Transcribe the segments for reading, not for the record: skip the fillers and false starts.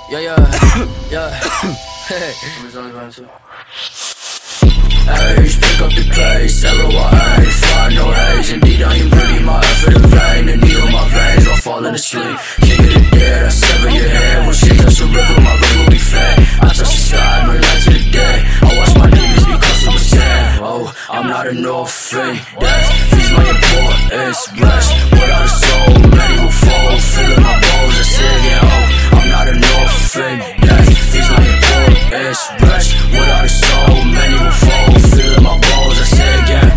Yeah, yeah. Hey. Age, pick up the pace, LOI, find no haze. Indeed, I am breathing my effort in vain. The needle in my veins while falling asleep. King of the dead, I sever your head. When shit touch the river, my brain will be fed. I touch the sky, burn light to the day. I watch my demons because it was sad. Oh, I'm not an orphan. Death feeds my importance. Rest without a soul, many will fall. Filling my bones, I say again, oh, I'm not an orphan. Death feeds my importance. Rest without a soul, many will fall. Filling my bones, I say again.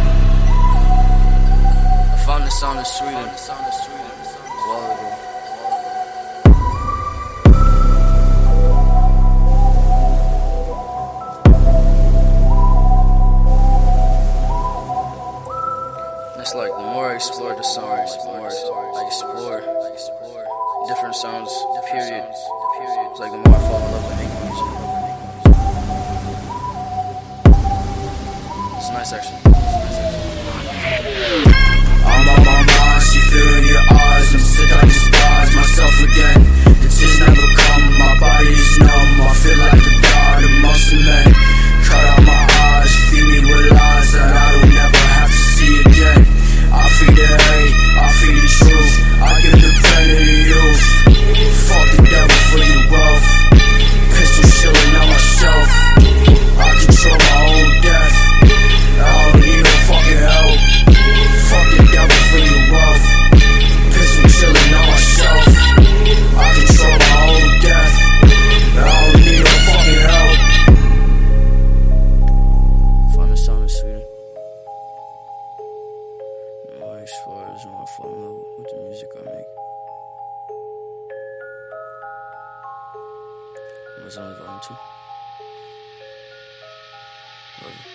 I found this song in Sweden a while ago. It's like the more I explore the songs, the more I explore different sounds, period. It's like the more I fall in love with making music. It's nice actually. I'm on my mind, see fear in your eyes. I'm sick, I despise myself again. The tears never come, my body is numb. I feel like a god amongst the men. Cut out my eyes, feed me with lies that I don't never have to see again. I feed the hate, I feed the truth. I give the pain to the youth. Fuck the devil for your wealth. Pistol shilling on myself. I control my own death. I don't need no fucking help. Fuck the devil for your wealth. Pistol chilling on myself. I control my own death. I don't need no fucking help. Find the sound in Sweden. The more I explore, the more I fall in love with the music I make. It was only volume 2. Love you.